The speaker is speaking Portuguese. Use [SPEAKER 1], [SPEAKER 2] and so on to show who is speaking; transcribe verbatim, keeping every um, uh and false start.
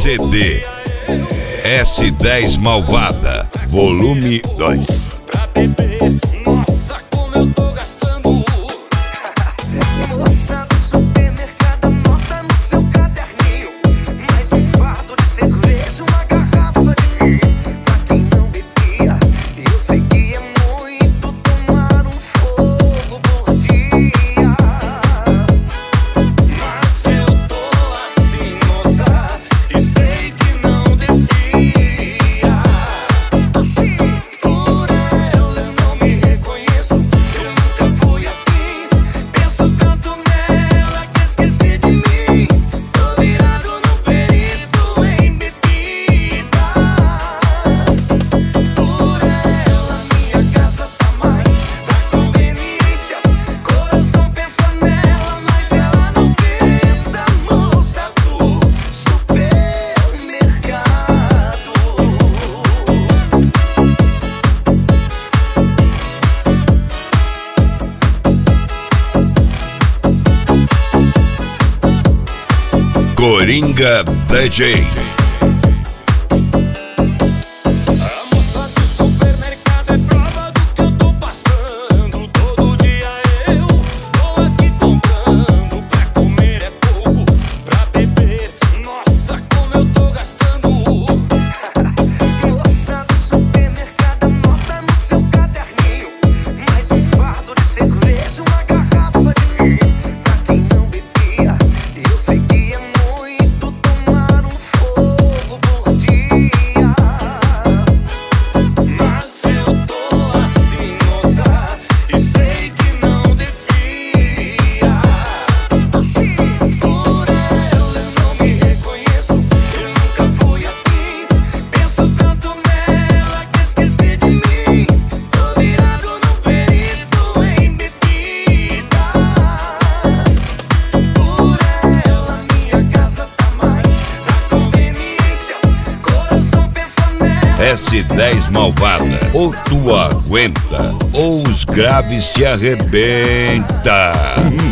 [SPEAKER 1] C D S dez Malvada, volume dois.
[SPEAKER 2] Pra beber, nossa, como eu tô gastando.
[SPEAKER 3] Moça do supermercado, anota no seu caderninho. Mais um fardo de cerveja, uma garrafa de vinho. Pra quem não bebia, eu sei que é muito tomar um fogo por dia.
[SPEAKER 2] Mas eu tô assim, moça, e sei que não devia. Por ela eu não me reconheço, eu nunca fui assim. Penso tanto nela que esqueci de mim. Tô virado no perito em bebida. Por ela minha casa tá mais pra conveniência. Coração pensa nela, mas ela não pensa. Moça do supermercado.
[SPEAKER 1] Coringa D J.
[SPEAKER 2] A moça do supermercado é prova do que eu tô passando. Todo dia eu tô aqui comprando. Pra comer é pouco, pra beber, nossa, como eu tô gastando.
[SPEAKER 3] Moça do supermercado, anota no seu caderninho. Mais um fardo de cerveja, uma garrafa de vinho. Pra quem não bebia, eu sei que é muito tomar um fogo por dia.
[SPEAKER 2] Mas eu tô assim, moça, e sei que não devia. Por ela eu não me reconheço, eu nunca fui assim. Penso tanto nela que esqueci de mim. Tô virado no perito em bebida. Por ela minha casa tá mais pra conveniência. Coração pensa nela.
[SPEAKER 1] S dez Malvada, ou tu aguenta, ou os graves te arrebenta.